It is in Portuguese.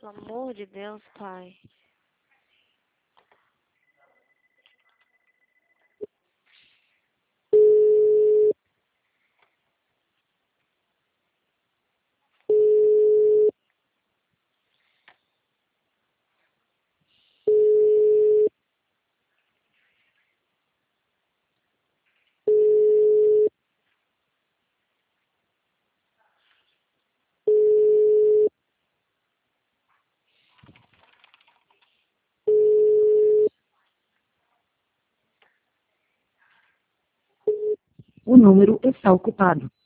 Pelo amor de Deus, pai. O número está ocupado.